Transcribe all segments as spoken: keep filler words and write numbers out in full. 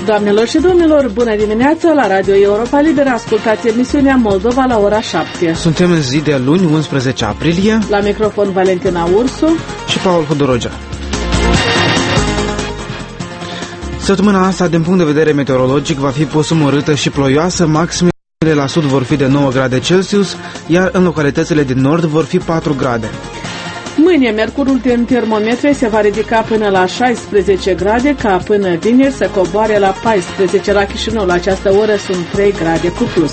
Doamnelor și domnilor, bună dimineața! La Radio Europa Liberă ascultați emisiunea Moldova la ora șapte. Suntem în zi de luni, unsprezece aprilie. La microfon Valentina Ursu și Paul Hodorogea. Săptămâna asta, din punct de vedere meteorologic, va fi posumărâtă și ploioasă. Maximele la sud vor fi de nouă grade Celsius, iar în localitățile din nord vor fi patru grade. Mâine, mercurul din termometre se va ridica până la șaisprezece grade, ca până vineri să coboare la paisprezece la Chișinău. La această oră sunt trei grade cu plus.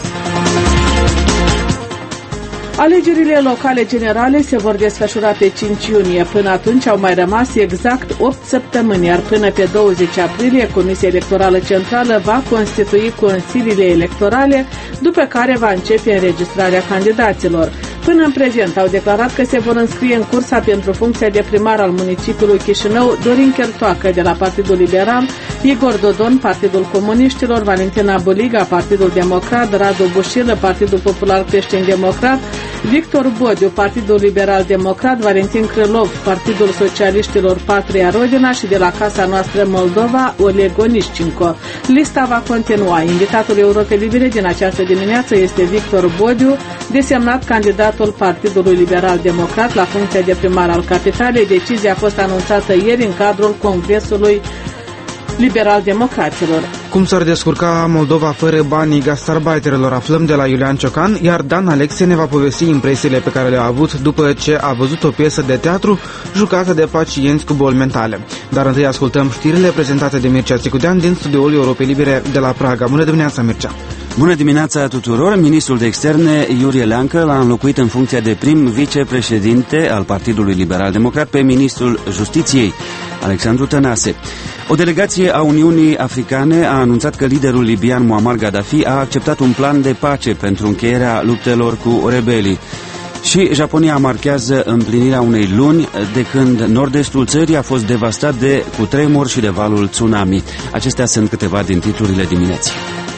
Alegerile locale generale se vor desfășura pe cinci iunie. Până atunci au mai rămas exact opt săptămâni, iar până pe douăzeci aprilie Comisia Electorală Centrală va constitui consiliile electorale, după care va începe înregistrarea candidaților. Până în prezent au declarat că se vor înscrie în cursa pentru funcția de primar al municipiului Chișinău Dorin Chertoacă de la Partidul Liberal, Igor Dodon, Partidul Comuniștilor, Valentina Buliga, Partidul Democrat, Radu Bușilă, Partidul Popular Creștin Democrat, Victor Bodiu, Partidul Liberal Democrat, Valentin Krylov, Partidul Socialiștilor Patria Rodina și de la Casa Noastră Moldova, Oleg Onișcinco. Lista va continua. Invitatul Europei Libere din această dimineață este Victor Bodiu, desemnat candidatul Partidului Liberal Democrat la funcția de primar al capitalei. Decizia a fost anunțată ieri în cadrul Congresului Liberal-Democraților. Cum s-ar descurca Moldova fără banii gastarbeiterilor, aflăm de la Iulian Ciocan, iar Dan Alexe ne va povesti impresiile pe care le-a avut după ce a văzut o piesă de teatru jucată de pacienți cu boli mentale. Dar întâi ascultăm știrile prezentate de Mircea Țicudean din studioul Europei Libere de la Praga. Bună dimineața, Mircea! Bună dimineața tuturor! Ministrul de Externe, Iurie Leancă, l-a înlocuit în funcția de prim vicepreședinte al Partidului Liberal Democrat pe ministrul Justiției, Alexandru Tănase. O delegație a Uniunii Africane a anunțat că liderul libian Muammar Gaddafi a acceptat un plan de pace pentru încheierea luptelor cu rebelii. Și Japonia marchează împlinirea unei luni de când nord-estul țării a fost devastat de cutremur și de valul tsunami. Acestea sunt câteva din titlurile dimineții.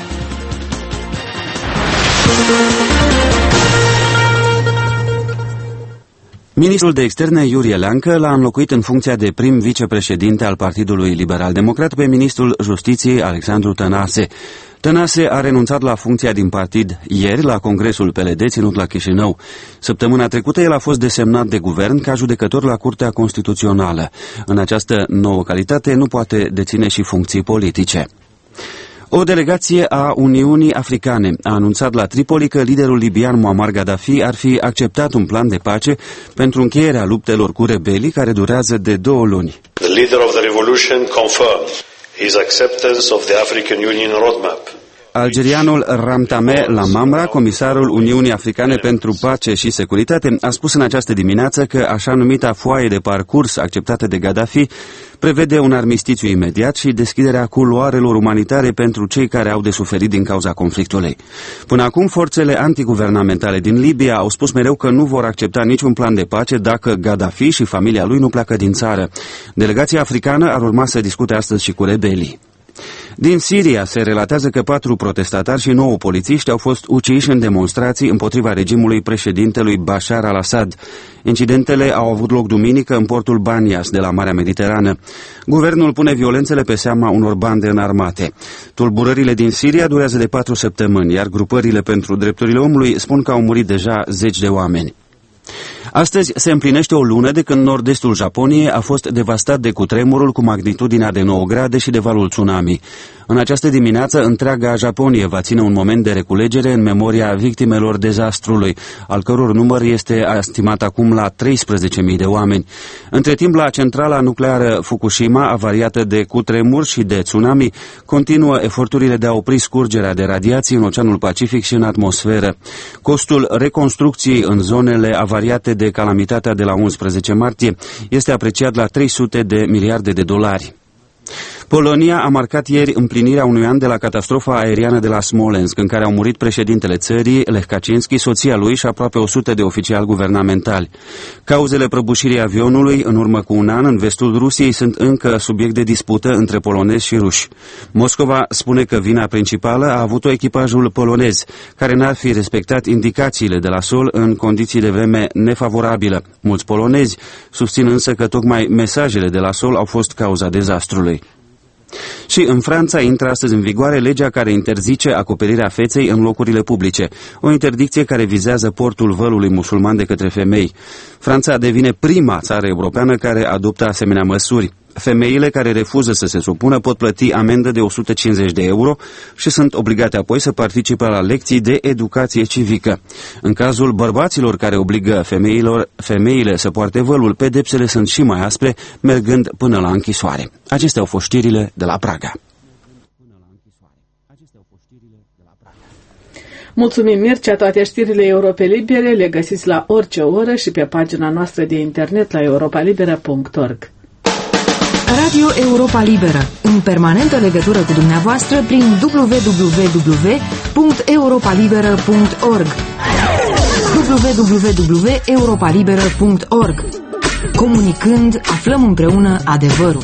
Ministrul de Externe, Iurie Leancă, l-a înlocuit în funcția de prim vicepreședinte al Partidului Liberal Democrat pe ministrul Justiției, Alexandru Tănase. Tănase a renunțat la funcția din partid ieri la Congresul P L D ținut la Chișinău. Săptămâna trecută el a fost desemnat de guvern ca judecător la Curtea Constituțională. În această nouă calitate nu poate deține și funcții politice. O delegație a Uniunii Africane a anunțat la Tripoli că liderul libian Muammar Gaddafi ar fi acceptat un plan de pace pentru încheierea luptelor cu rebelii care durează de două luni. The leader of the revolution confirmed his acceptance of the African Union roadmap. Algerianul Ramtame Lamamra, comisarul Uniunii Africane pentru Pace și Securitate, a spus în această dimineață că așa numita foaie de parcurs acceptată de Gaddafi prevede un armistițiu imediat și deschiderea culoarelor umanitare pentru cei care au de suferit din cauza conflictului. Până acum, forțele antiguvernamentale din Libia au spus mereu că nu vor accepta niciun plan de pace dacă Gaddafi și familia lui nu pleacă din țară. Delegația africană ar urma să discute astăzi și cu rebelii. Din Siria se relatează că patru protestatari și nouă polițiști au fost uciși în demonstrații împotriva regimului președintelui Bashar al-Assad. Incidentele au avut loc duminică în portul Banias de la Marea Mediterană. Guvernul pune violențele pe seama unor bande înarmate. Tulburările din Siria durează de patru săptămâni, iar grupările pentru drepturile omului spun că au murit deja zeci de oameni. Astăzi se împlinește o lună de când nord-estul Japoniei a fost devastat de cutremurul cu magnitudinea de nouă grade și de valul tsunami. În această dimineață, întreaga Japonie va ține un moment de reculegere în memoria victimelor dezastrului, al căror număr este estimat acum la treisprezece mii de oameni. Între timp, la centrala nucleară Fukushima, avariată de cutremur și de tsunami, continuă eforturile de a opri scurgerea de radiații în Oceanul Pacific și în atmosferă. Costul reconstrucției în zonele avariate de calamitatea de la unsprezece martie este apreciat la trei sute de miliarde de dolari. Polonia a marcat ieri împlinirea unui an de la catastrofa aeriană de la Smolensk, în care au murit președintele țării, Lech Kaczynski, soția lui și aproape o sută de oficiali guvernamentali. Cauzele prăbușirii avionului în urmă cu un an în vestul Rusiei sunt încă subiect de dispută între polonezi și ruși. Moscova spune că vina principală a avut-o echipajul polonez, care n-ar fi respectat indicațiile de la sol în condiții de vreme nefavorabilă. Mulți polonezi susțin însă că tocmai mesajele de la sol au fost cauza dezastrului. Și în Franța intră astăzi în vigoare legea care interzice acoperirea feței în locurile publice, o interdicție care vizează portul vălului musulman de către femei. Franța devine prima țară europeană care adoptă asemenea măsuri. Femeile care refuză să se supună pot plăti amendă de o sută cincizeci de euro și sunt obligate apoi să participe la lecții de educație civică. În cazul bărbaților care obligă femeilor, femeile să poarte vălul, pedepsele sunt și mai aspre, mergând până la închisoare. Acestea au fost știrile de la Praga. Mulțumim, Mircea, toate știrile Europa Libere le găsiți la orice oră și pe pagina noastră de internet la europa libera punct org. Radio Europa Liberă, în permanentă legătură cu dumneavoastră prin w w w punct europa liberă punct org w w w punct europa liberă punct org. Comunicând, aflăm împreună adevărul.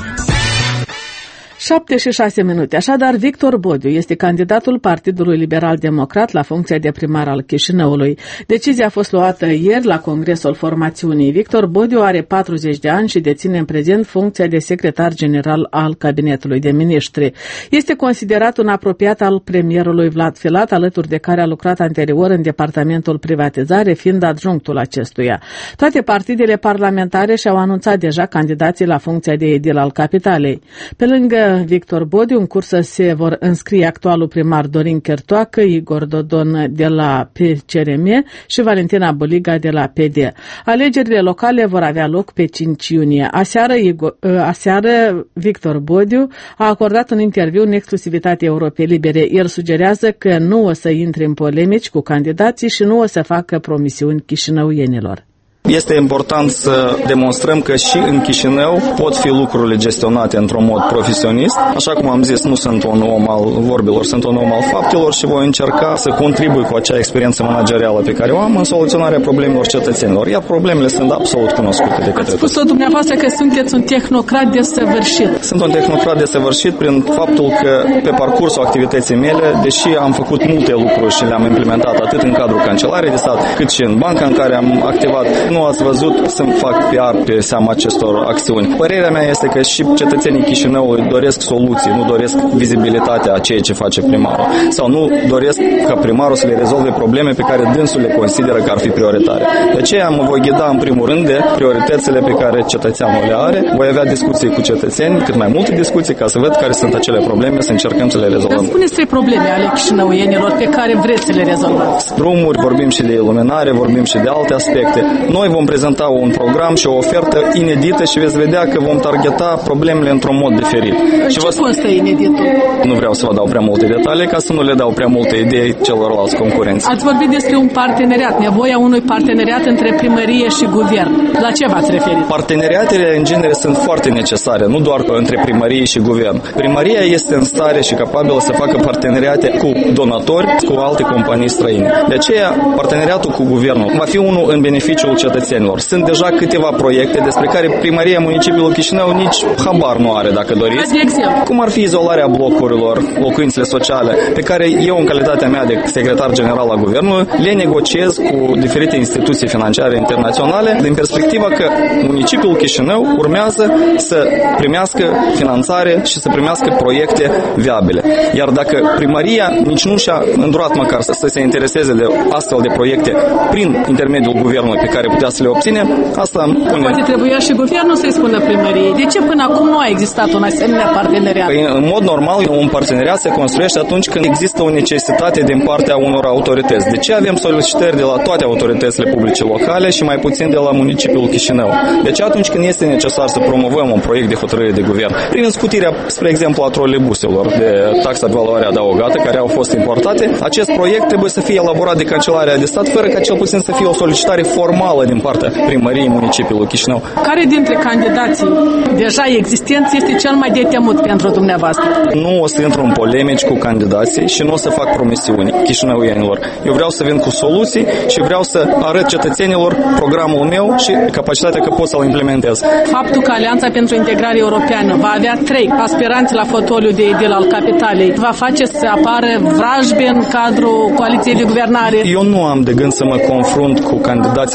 șapte și șase minute. Așadar, Victor Bodiu este candidatul Partidului Liberal Democrat la funcția de primar al Chișinăului. Decizia a fost luată ieri la congresul formațiunii. Victor Bodiu are patruzeci de ani și deține în prezent funcția de secretar general al Cabinetului de Ministri. Este considerat un apropiat al premierului Vlad Filat, alături de care a lucrat anterior în departamentul privatizare, fiind adjunctul acestuia. Toate partidele parlamentare și-au anunțat deja candidații la funcția de edil al capitalei. Pe lângă Victor Bodiu, în cursă se vor înscrie actualul primar Dorin Chertoacă, Igor Dodon de la P C R M și Valentina Boliga de la P D. Alegerile locale vor avea loc pe cinci iunie. Aseară, Igor, aseară Victor Bodiu a acordat un interviu în exclusivitate Europei Libere. El sugerează că nu o să intre în polemici cu candidații și nu o să facă promisiuni chișinăuienilor. Este important să demonstrăm că și în Chișinău pot fi lucrurile gestionate într-un mod profesionist. Așa cum am zis, nu sunt un om al vorbilor, sunt un om al faptelor și voi încerca să contribui cu acea experiență managerială pe care o am în soluționarea problemelor cetățenilor. Iar problemele sunt absolut cunoscute de către toți. Ați spus-o dumneavoastră că sunteți un tehnocrat desăvârșit. Sunt un tehnocrat desăvârșit prin faptul că pe parcursul activității mele, deși am făcut multe lucruri și le-am implementat atât în cadrul Cancelariei de Stat, cât și în banca în care am activat, nu ați văzut să fac P R pe seama acestor acțiuni. Părerea mea este că și cetățenii Chișinăului doresc soluții, nu doresc vizibilitatea a ceea ce face primarul. Sau nu doresc ca primarul să le rezolve probleme pe care dânsul le consideră că ar fi prioritare. De aceea mă voi ghida în primul rând de prioritățile pe care cetățeanul le are. Voi avea discuții cu cetățeni, cât mai multe discuții, ca să văd care sunt acele probleme, să încercăm să le rezolvăm. Dar spuneți trei probleme ale chișinăuienilor pe care vreți să le rezolvați. Drumuri, vorbim și de iluminare, vorbim și de alte aspecte. Noi vom prezenta un program și o ofertă inedită și veți vedea că vom targeta problemele într-un mod diferit. În ce constă ineditul? Nu vreau să vă dau prea multe detalii ca să nu le dau prea multe idei celorlalți concurenți. Ați vorbit despre un parteneriat, nevoia unui parteneriat între primărie și guvern. La ce v-ați referit? Parteneriatele în genere sunt foarte necesare, nu doar între primărie și guvern. Primăria este în stare și capabilă să facă parteneriate cu donatori, cu alte companii străine. De aceea, parteneriatul cu guvernul va fi unul în beneficiul cetățenilor. Sunt deja câteva proiecte despre care primăria municipiului Chișinău nici habar nu are, dacă doriți. Cum ar fi izolarea blocurilor, locuințele sociale, pe care eu, în calitatea mea de secretar general al guvernului, le negociez cu diferite instituții financiare internaționale din perspectiva că municipiul Chișinău urmează să primească finanțare și să primească proiecte viabile. Iar dacă primăria nici nu și-a îndurat măcar să se intereseze de astfel de proiecte prin intermediul guvernului pe care putea să le obține, asta pune... Poate trebuia și guvernul să-i spună primăriei. De ce până acum nu a existat un asemenea parteneriat? Păi, în mod normal, un parteneriat se construiește atunci când există o necesitate din partea unor autorități. De ce avem solicitări de la toate autoritățile publice locale și mai puțin de la municipiul Chișinău? De ce atunci când este necesar să promovăm un proiect de hotărâre de guvern? Prin scutirea, spre exemplu, a troleibuselor de taxa de valoare adăugată care au fost importate, acest proiect trebuie să fie elaborat de Cancelarea de Stat fără ca cel puțin să fie o solicitare formală din partea primăriei municipiului Chișinău. Care dintre candidații deja existenți este cel mai de temut pentru dumneavoastră? Nu o să intru în polemici cu candidații și nu o să fac promisiuni chișinăuienilor. Eu vreau să vin cu soluții și vreau să arăt cetățenilor programul meu și capacitatea că pot să-l implementez. Faptul că Alianța pentru Integrare Europeană va avea trei aspiranți la fotoliu de edil al capitalei va face să apară vrajbe în cadrul coaliției de guvernare? Eu nu am de gând să mă confrunt cu candidații din partea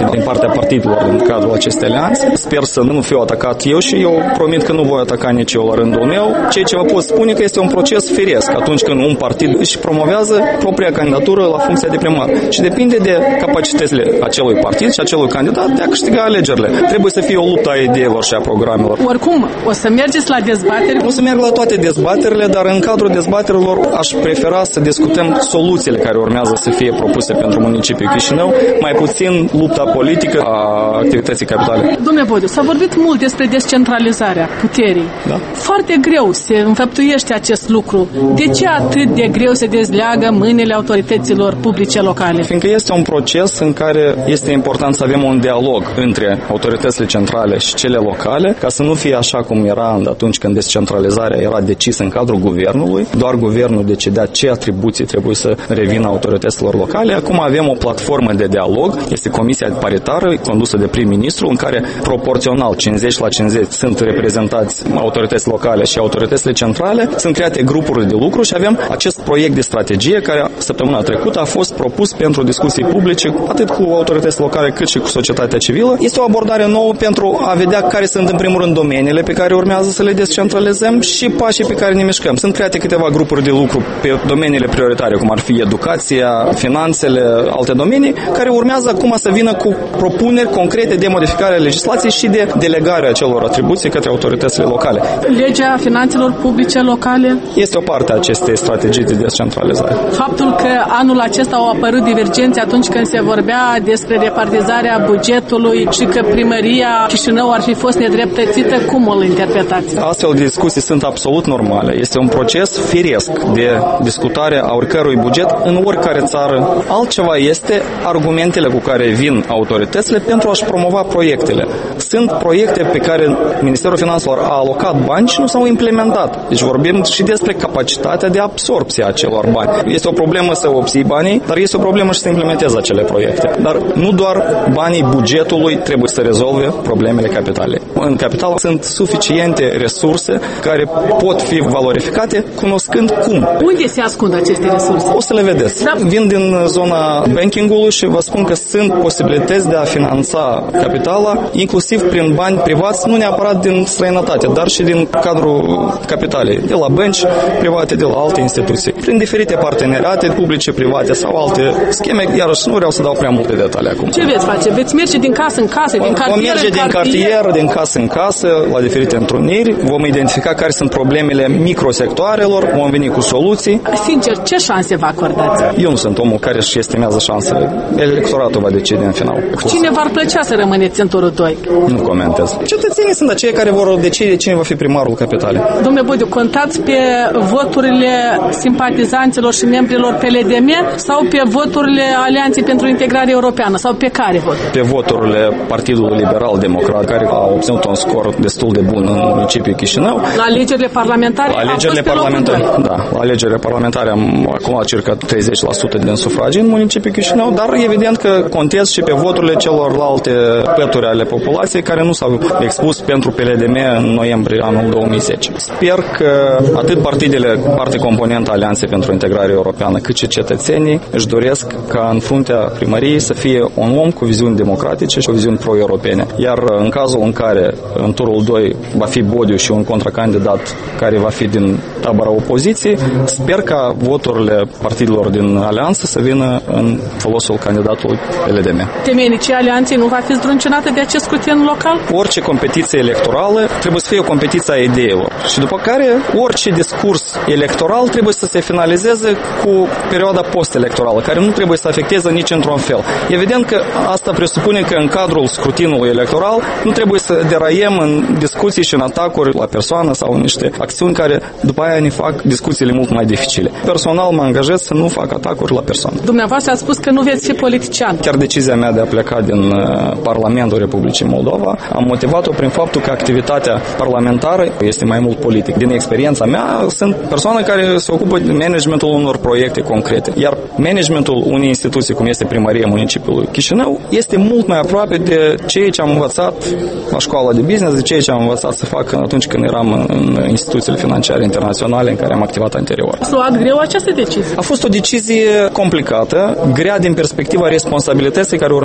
majoritatea partidelor din cadrul acestei alianțe. Sper să nu fiu atacat eu și eu promit că nu voi ataca nici eu la rândul meu. Ceea ce vă pot spune că este un proces firesc atunci când un partid își promovează propria candidatură la funcția de primar. Și depinde de capacitățile acelui partid și acelui candidat de a câștiga alegerile. Trebuie să fie o luptă a ideilor și a programelor. Oricum, o să mergeți la dezbateri? O să merg la toate dezbaterile, dar în cadrul dezbaterilor aș prefera să discutăm soluțiile care urmează să fie propuse pentru municipiul Chișinău, mai puțin lupta politică a activității capitale. Domnule Bodiu, s-a vorbit mult despre descentralizarea puterii. Da? Foarte greu se înfăptuiește acest lucru. De ce atât de greu se dezleagă mâinile autorităților publice locale? Fiindcă este un proces în care este important să avem un dialog între autoritățile centrale și cele locale, ca să nu fie așa cum era atunci când descentralizarea era decisă în cadrul guvernului, doar guvernul decidea ce atribuții trebuie să revină autorităților locale. Acum avem o platformă de dialog, este Comisia Paritară, condusă de prim-ministru, în care proporțional cincizeci la cincizeci sunt reprezentați autorități locale și autoritățile centrale, sunt create grupuri de lucru și avem acest proiect de strategie care săptămâna trecută a fost propus pentru discuții publice, atât cu autorități locale cât și cu societatea civilă. Este o abordare nouă pentru a vedea care sunt în primul rând domeniile pe care urmează să le descentralizăm și pașii pe care ne mișcăm. Sunt create câteva grupuri de lucru pe domeniile prioritare, cum ar fi educația, finanțele, alte domenii, care urmează acum să vină cu propuneri concrete de modificare a legislației și de delegarea acelor atribuții către autoritățile locale. Legea finanțelor publice locale este o parte a acestei strategii de descentralizare. Faptul că anul acesta au apărut divergențe atunci când se vorbea despre repartizarea bugetului și că primăria Chișinău ar fi fost nedreptățită, cum o interpretați? Astfel de discuții sunt absolut normale. Este un proces firesc de discutare a oricărui buget în oricare țară. Altceva este argumentele cu care vin autoritățile pentru a-și promova proiectele. Sunt proiecte pe care Ministerul Finanțelor a alocat bani și nu s-au implementat. Deci vorbim și despre capacitatea de absorbție a acelor bani. Este o problemă să obții banii, dar este o problemă și să implementezi acele proiecte. Dar nu doar banii bugetului trebuie să rezolve problemele capitale. În capitală sunt suficiente resurse care pot fi valorificate cunoscând cum. Unde se ascund aceste resurse? O să le vedeți. Da. Vin din zona bankingului și vă spun că sunt posibilități de a finanța capitala, inclusiv prin bani privați, nu neapărat din străinătate, dar și din cadrul capitalei, de la bănci private, de la alte instituții, prin diferite parteneriate publice, private sau alte scheme, iarăși nu vreau să dau prea multe detalii acum. Ce veți face? Veți merge din casă în casă, din cartier Vom merge în din cartier, cartier, din casă în casă, la diferite întruniri, vom identifica care sunt problemele microsectoarelor, vom veni cu soluții. Sincer, ce șanse vă acordați? Eu nu sunt omul care își estimează șansele. Electoratul va decide în final. Cine v-ar plăcea să rămâneți în turul doi? Nu comentez. Cetățenii sunt acei care vor decide cine va fi primarul capitalei. Domnule Bodiu, contați pe voturile simpatizanților și membrilor P L D M sau pe voturile Alianței pentru Integrare Europeană? Sau pe care vot? Pe voturile Partidului Liberal Democrat, care a obținut un scor destul de bun în municipiul Chișinău. La alegerile parlamentare? La alegerile parlamentare, da. La alegerile parlamentare am acumulat circa treizeci la sută din sufragii în municipiul Chișinău, dar evident că contez și pe voturile celorlalte pături ale populației care nu s-au expus pentru P L D M în noiembrie anul două mii zece. Sper că atât partidele, parte componentă Alianței pentru Integrare Europeană, cât și cetățenii își doresc ca în fruntea primăriei să fie un om cu viziuni democratice și o viziuni pro-europene. Iar în cazul în care în turul doi va fi Bodiu și un contracandidat care va fi din tabăra opoziției, sper ca voturile partidelor din Alianță să vină în folosul candidatului P L D M. Temeinicia Alianței nu va fi zdruncinată de acest scrutin local? Orice competiție electorală trebuie să fie o competiție a ideilor. Și după care orice discurs electoral trebuie să se finalizeze cu perioada post-electorală, care nu trebuie să afecteze nici într-un fel. Evident că asta presupune că în cadrul scrutinului electoral nu trebuie să deraiem în discuții și în atacuri la persoană sau în niște acțiuni care după aia ne fac discuțiile mult mai dificile. Personal mă angajez să nu fac atacuri la persoană. Dumneavoastră ați spus că nu veți fi politician. Chiar decizia mea de a pleca din Parlamentul Republicii Moldova am motivat-o prin faptul că activitatea parlamentară este mai mult politic. Din experiența mea sunt persoane care se ocupă de managementul unor proiecte concrete. Iar managementul unei instituții, cum este Primăria Municipiului Chișinău, este mult mai aproape de ceea ce am învățat la școala de business, de ceea ce am învățat să fac atunci când eram în instituțiile financiare internaționale în care am activat anterior. S-a luat greu această decizie? A fost o decizie complicată, grea din perspectiva responsabilității care urmează să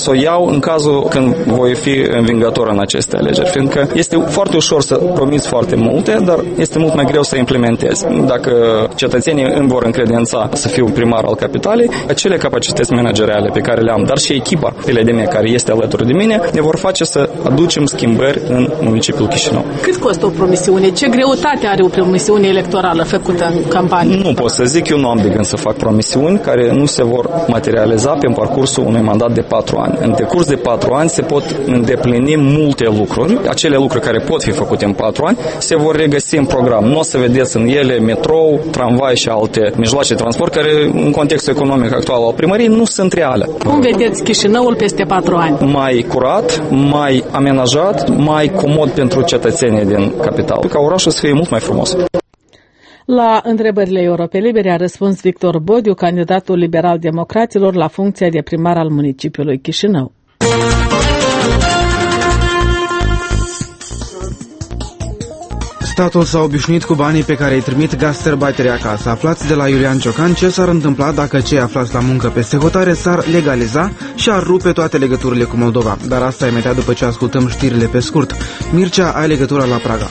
să o iau în cazul când voi fi învingător în aceste alegeri, fiindcă este foarte ușor să promiți foarte multe, dar este mult mai greu să implementezi. Dacă cetățenii îmi vor încredința să fiu primar al capitalei, acele capacități manageriale pe care le am, dar și echipa de mine care este alături de mine, ne vor face să aducem schimbări în municipiul Chișinău. Cât costă o promisiune? Ce greutate are o promisiune electorală făcută în campanie? Nu pot să zic, eu nu am de gând să fac promisiuni care nu se vor materializa pe parcursul unui mandat de patru ani. În decurs de patru ani se pot îndeplini multe lucruri. Acele lucruri care pot fi făcute în patru ani se vor regăsi în program. Nu o să vedeți în ele metrou, tramvai și alte mijloace de transport care, în contextul economic actual al primăriei, nu sunt reale. Cum vedeți Chișinăul peste patru ani? Mai curat, mai amenajat, mai comod pentru cetățenii din capitală, ca orașul să fie mult mai frumos. La întrebările Europe Libere a răspuns Victor Bodiu, candidatul liberal-democraților la funcția de primar al municipiului Chișinău. Statul s-a obișnuit cu banii pe care îi trimit gastarbeiterii acasă. Aflați de la Iulian Ciocan ce s-ar întâmpla dacă cei aflați la muncă peste hotare s-ar legaliza și ar rupe toate legăturile cu Moldova. Dar asta imediat după ce ascultăm știrile pe scurt. Mircea, ai legătura la Praga.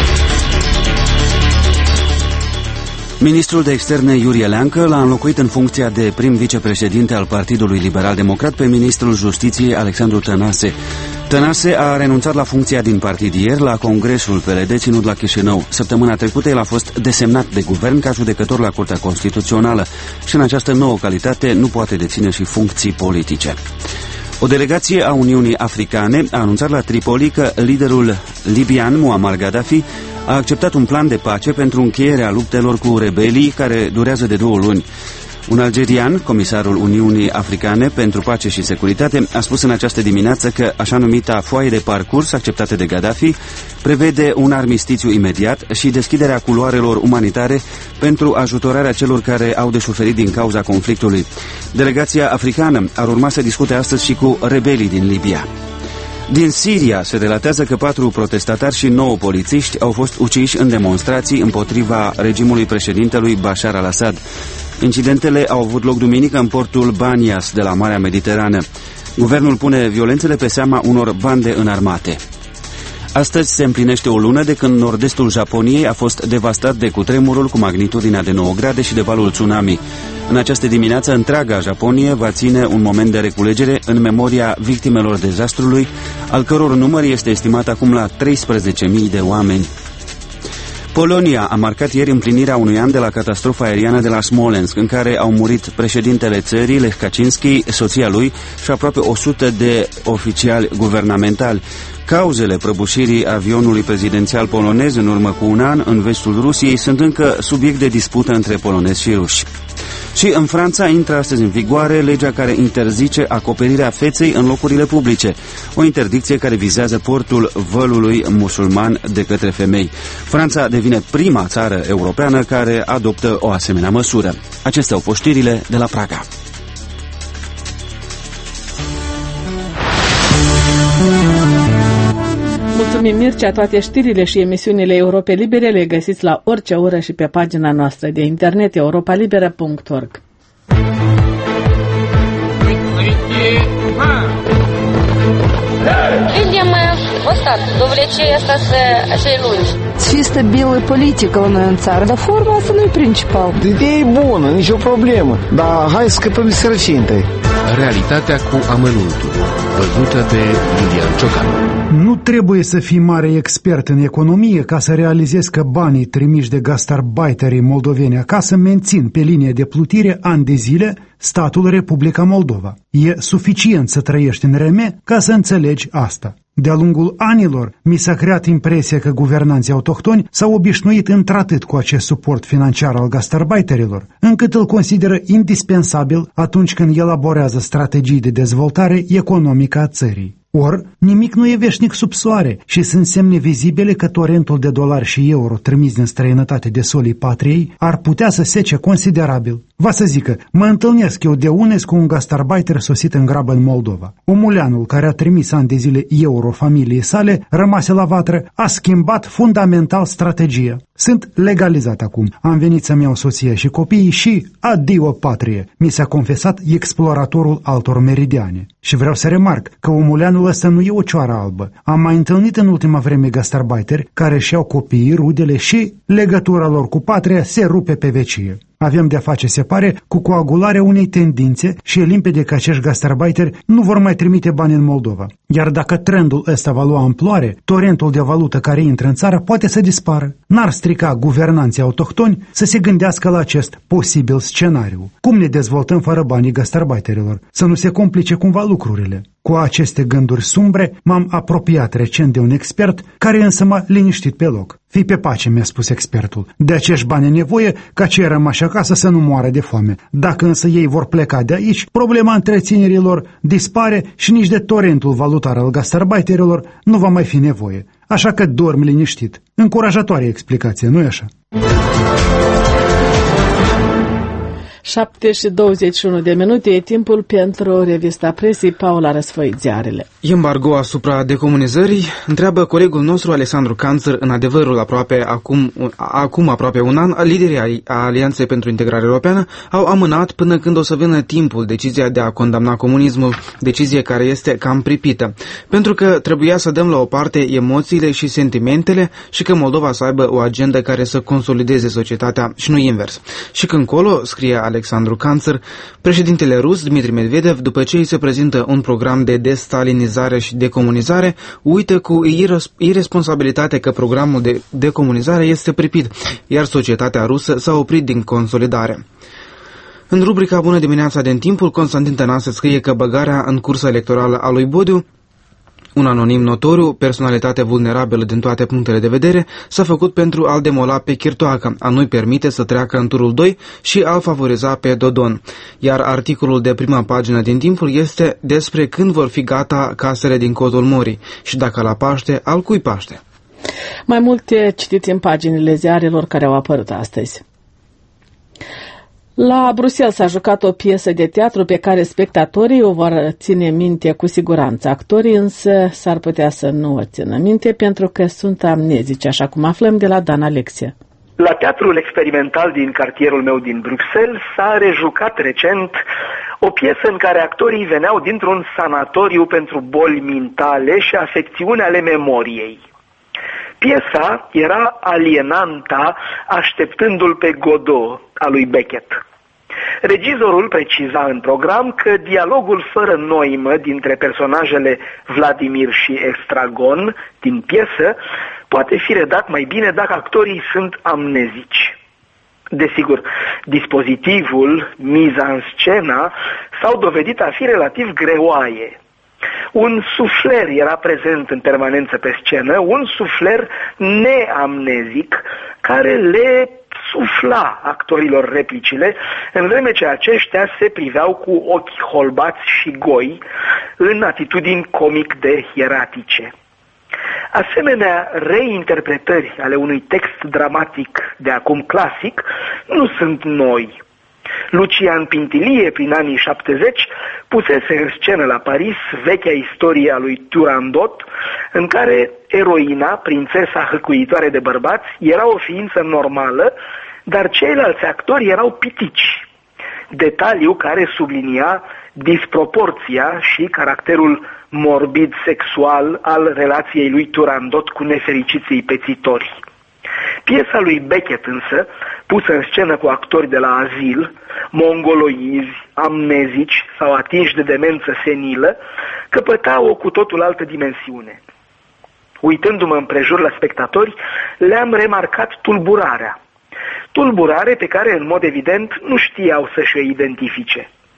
Ministrul de Externe Iurie Leancă l-a înlocuit în funcția de prim vicepreședinte al Partidului Liberal Democrat pe ministrul Justiției Alexandru Tănase. Tănase a renunțat la funcția din partid ieri la congresul P L D ținut la Chișinău. Săptămâna trecută el a fost desemnat de guvern ca judecător la Curtea Constituțională și în această nouă calitate nu poate deține și funcții politice. O delegație a Uniunii Africane a anunțat la Tripoli că liderul libian Muammar Gaddafi a acceptat un plan de pace pentru încheierea luptelor cu rebelii care durează de două luni. Un algerian, comisarul Uniunii Africane pentru Pace și Securitate, a spus în această dimineață că așa numita foaie de parcurs acceptată de Gaddafi prevede un armistițiu imediat și deschiderea culoarelor umanitare pentru ajutorarea celor care au de suferit din cauza conflictului. Delegația africană ar urma să discute astăzi și cu rebelii din Libia. Din Siria se relatează că patru protestatari și nouă polițiști au fost uciși în demonstrații împotriva regimului președintelui Bashar al-Assad. Incidentele au avut loc duminică în portul Banias de la Marea Mediterană. Guvernul pune violențele pe seama unor bande înarmate. Astăzi se împlinește o lună de când nord-estul Japoniei a fost devastat de cutremurul cu magnitudinea de nouă grade și de valul tsunami. În această dimineață, întreaga Japonie va ține un moment de reculegere în memoria victimelor dezastrului, al căror număr este estimat acum la treisprezece mii de oameni. Polonia a marcat ieri împlinirea unui an de la catastrofa aeriană de la Smolensk, în care au murit președintele țării, Lech Kaczynski, soția lui și aproape o sută de oficiali guvernamentali. Cauzele prăbușirii avionului prezidențial polonez în urmă cu un an în vestul Rusiei sunt încă subiect de dispută între polonezi și ruși. Și în Franța intră astăzi în vigoare legea care interzice acoperirea feței în locurile publice, o interdicție care vizează portul vălului musulman de către femei. Franța devine prima țară europeană care adoptă o asemenea măsură. Acestea au fost știrile de la Praga. Mulțumim, Mircea. Toate știrile și emisiunile Europe Libere le găsiți la orice oră și pe pagina noastră de internet europa liberă punct org. Видим вот так, довлечение остаться acei lungi. Чисто белая политика у нас țară, dar forma asta nu e principal. Ideea e bună, nicio problemă, dar hai să scăpăm de sărăcie întâi. Realitatea cu amănuntul, văzută de Iulian Ciocan. Nu trebuie să fii mare expert în economie ca să realizezi că banii trimiși de gastarbeiterii moldoveni acasă mențin pe linie de plutire ani de zile statul Republica Moldova. E suficient să trăiești în reme ca să înțelegi asta. De-a lungul anilor, mi s-a creat impresia că guvernanții autohtoni s-au obișnuit într-atât cu acest suport financiar al gastarbeiterilor, încât îl consideră indispensabil atunci când elaborează strategii de dezvoltare economică a țării. Or, nimic nu e veșnic sub soare și sunt semne vizibile că torentul de dolari și euro trimis din străinătate de solii patriei ar putea să sece considerabil. Va să zică, mă întâlnesc eu de unes cu un gastarbeiter sosit în grabă în Moldova. Omuleanul care a trimis ani de zile euro familiei sale, rămase la vatră, a schimbat fundamental strategia. Sunt legalizat acum. Am venit să-mi iau soția și copiii și adio patrie, mi s-a confesat exploratorul altor meridiane. Și vreau să remarc că omuleanul ăsta nu e o cioară albă. Am mai întâlnit în ultima vreme gastarbeiteri care își iau copiii, rudele și legătura lor cu patria se rupe pe vecie. Avem de-a face, se pare, cu coagularea unei tendințe și e limpede că acești gastarbeiteri nu vor mai trimite bani în Moldova. Iar dacă trendul ăsta va lua amploare, torentul de valută care intră în țară poate să dispară. N-ar strica guvernanții autohtoni să se gândească la acest posibil scenariu. Cum ne dezvoltăm fără banii gastarbeiterilor? Să nu se complice cumva lucrurile. Cu aceste gânduri sumbre, m-am apropiat recent de un expert care însă m-a liniștit pe loc. Fii pe pace, mi-a spus expertul. De acești bani e nevoie ca cei rămași acasă să nu moară de foame. Dacă însă ei vor pleca de aici, problema întreținerilor dispare și nici de torentul valutar al gastarbeiterilor nu va mai fi nevoie. Așa că dormi liniștit. Încurajatoare explicație, nu-i așa? șapte și douăzeci și unu de minute e timpul pentru revista presei. Paula Răsfăit ziarele. Embargo asupra decomunizării? Întreabă colegul nostru Alexandru Canțăr. În adevărul, aproape acum, acum aproape un an, liderii Alianței pentru Integrare Europeană au amânat până când o să vină timpul decizia de a condamna comunismul, decizie care este cam pripită, pentru că trebuia să dăm la o parte emoțiile și sentimentele și că Moldova să aibă o agendă care să consolideze societatea și nu invers. Și când colo, scrie Alexandru Canțăr, președintele rus Dmitri Medvedev, după ce îi se prezintă un program de destalinizare și decomunizare, uită cu irresponsabilitate că programul de decomunizare este pripit, iar societatea rusă s-a oprit din consolidare. În rubrica Bună dimineața din Timpul, Constantin Tănase scrie că băgarea în cursa electorală a lui Bodiu, un anonim notoriu, personalitate vulnerabilă din toate punctele de vedere, s-a făcut pentru a-l demola pe Chirtoacă, a nu-i permite să treacă în turul doi și a-l favoriza pe Dodon. Iar articolul de prima pagină din Timpul este despre când vor fi gata casele din Cotul Morii și dacă la Paște, al cui Paște. Mai multe citiți în paginile ziarelor care au apărut astăzi. La Bruxelles s-a jucat o piesă de teatru pe care spectatorii o vor ține minte cu siguranță. Actorii însă s-ar putea să nu o țină minte pentru că sunt amnezici, așa cum aflăm de la Dan Alexia. La teatrul experimental din cartierul meu din Bruxelles s-a rejucat recent o piesă în care actorii veneau dintr-un sanatoriu pentru boli mentale și afecțiuni ale memoriei. Piesa era Alienanta, așteptându-l pe Godot, a lui Beckett. Regizorul preciza în program că dialogul fără noimă dintre personajele Vladimir și Estragon din piesă poate fi redat mai bine dacă actorii sunt amnezici. Desigur, dispozitivul, miza în scena s-au dovedit a fi relativ greoaie. Un sufler era prezent în permanență pe scenă, un sufler neamnezic care le sufla actorilor replicile, în vreme ce aceștia se priveau cu ochi holbați și goi în atitudini comic de hieratice. Asemenea reinterpretări ale unui text dramatic de acum clasic nu sunt noi. Lucian Pintilie, prin anii șaptezeci, pusese în scenă la Paris vechea istorie a lui Turandot, în care eroina, prințesa hăcuitoare de bărbați, era o ființă normală, dar ceilalți actori erau pitici. Detaliu care sublinia disproporția și caracterul morbid sexual al relației lui Turandot cu nefericiții pețitori. Piesa lui Beckett însă, pusă în scenă cu actori de la azil, mongoloizi, amnezici sau atinși de demență senilă, căpăta o cu totul altă dimensiune. Uitându-mă împrejur la spectatori, le-am remarcat tulburarea. Tulburare pe care, în mod evident, nu știau să-și o identifice.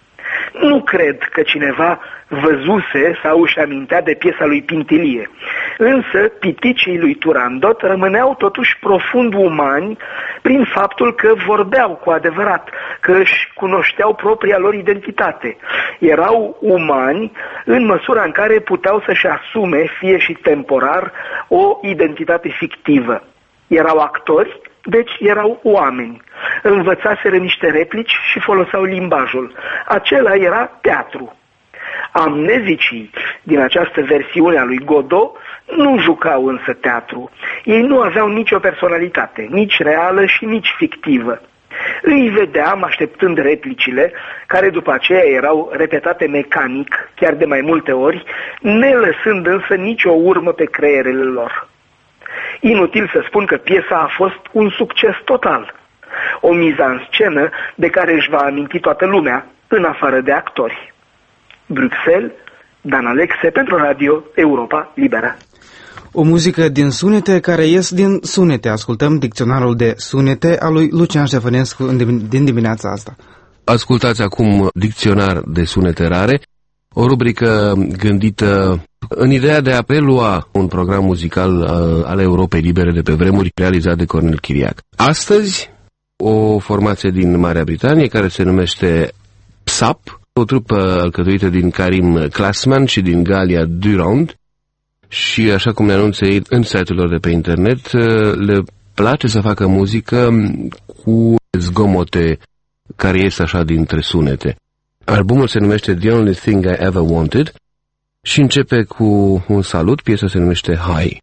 Nu cred că cineva văzuse sau își amintea de piesa lui Pintilie. Însă piticii lui Turandot rămâneau totuși profund umani prin faptul că vorbeau cu adevărat, că își cunoșteau propria lor identitate. Erau umani în măsura în care puteau să-și asume, fie și temporar, o identitate fictivă. Erau actori, deci erau oameni. Învățaseră niște replici și foloseau limbajul. Acela era teatru. Amnezicii din această versiune a lui Godot nu jucau însă teatru. Ei nu aveau nicio personalitate, nici reală și nici fictivă. Îi vedeam așteptând replicile, care după aceea erau repetate mecanic, chiar de mai multe ori, ne lăsând însă nicio urmă pe creierele lor. Inutil să spun că piesa a fost un succes total. O miză în scenă de care își va aminti toată lumea, în afară de actori. Bruxelles, Dan Alexe pentru Radio Europa Liberă. O muzică din sunete care ies din sunete. Ascultăm dicționarul de sunete al lui Lucian Ștefănescu din dimineața asta. Ascultați acum Dicționar de sunete rare, o rubrică gândită în ideea de a prelua un program muzical uh, al Europei Libere de pe vremuri, realizat de Cornel Chiriac. Astăzi, o formație din Marea Britanie care se numește P S A P, o trupă alcătuită din Karim Klasman și din Galia Durand, și așa cum ne anunță ei în site-ul lor de pe internet, le place să facă muzică cu zgomote care ies așa dintre sunete. Albumul se numește The Only Thing I Ever Wanted și începe cu un salut. Piesa se numește High.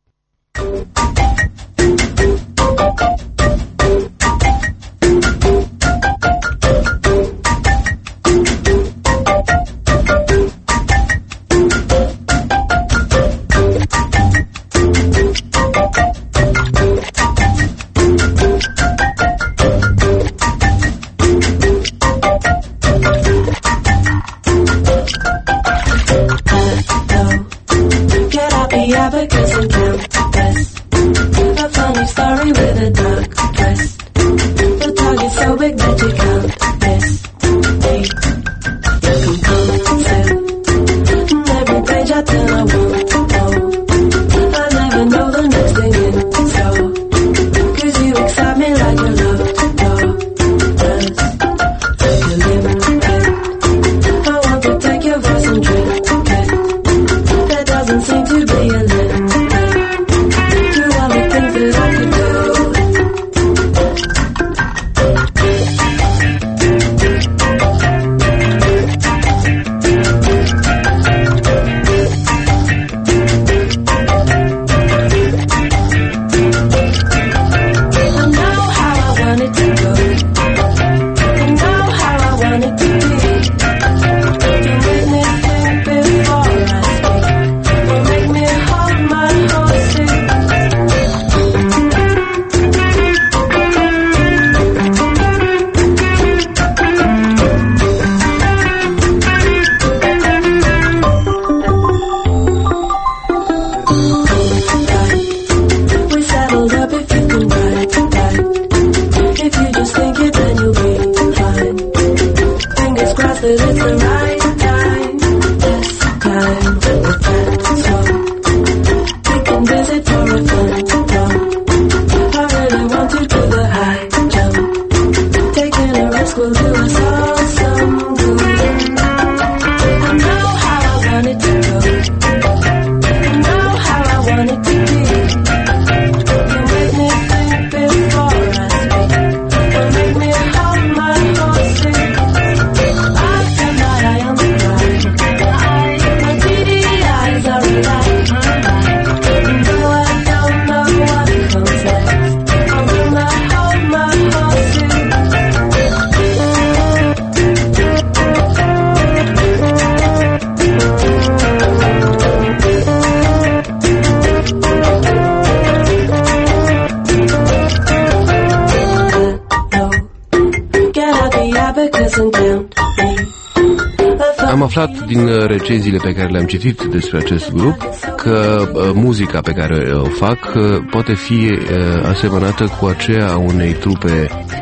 Am aflat din recenziile pe care le-am citit despre acest grup că uh, muzica pe care o fac uh, poate fi uh, asemănată cu aceea a unei trupe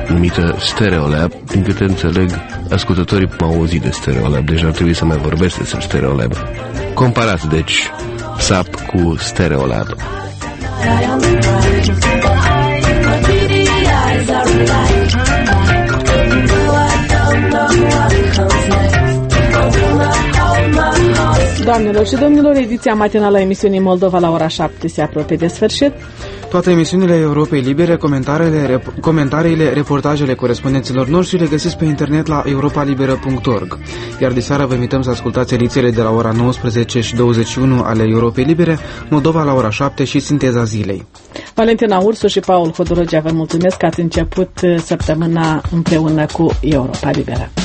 numită Stereolab. Din câte înțeleg, ascultătorii m-au auzit de Stereolab, deci ar trebui să mai vorbesc despre Stereolab. Comparați, deci, S A P cu Stereolab. Doamnelor și domnilor, ediția matinală a emisiunii Moldova la ora șapte se apropie de sfârșit. Toate emisiunile Europei Libere, comentariile, rep- comentariile, reportajele corespondenților noștri le găsiți pe internet la europa liberă punct org. Iar de seară vă invităm să ascultați edițiile de la ora nouăsprezece și douăzeci și unu ale Europei Libere, Moldova la ora șapte și Sinteza Zilei. Valentina Ursu și Paul Hodorogea vă mulțumesc că ați început săptămâna împreună cu Europa Liberă.